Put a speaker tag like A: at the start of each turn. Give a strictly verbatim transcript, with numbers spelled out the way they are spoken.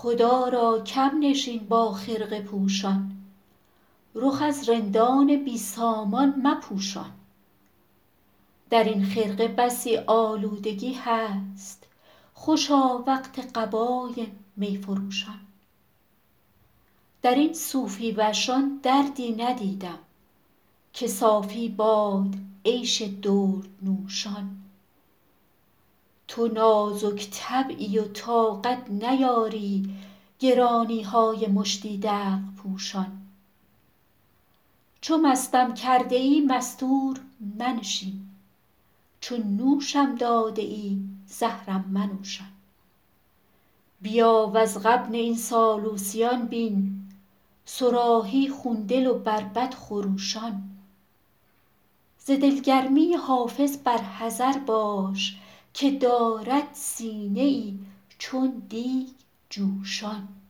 A: خدا را کم نشین با خرقه پوشان، رخ از رندان بی سامان مپوشان. در این خرقه بسی آلودگی هست، خوشا وقت قبای می فروشان. در این صوفی وشان دردی ندیدم، که صافی باد عیش دردنوشان. تو نازک طبعی و طاقت نیاری گرانی های مشتی دلق پوشان. چو مستم کرده ای مستور منشین، چو نوشم داده ای زهرم منوشان. بیا وز غبن این سالوسیان بین، صراحی خون دل و بربط خروشان. ز دلگرمی حافظ بر حذر باش، که دارد سینه ای چون دیگ جوشان.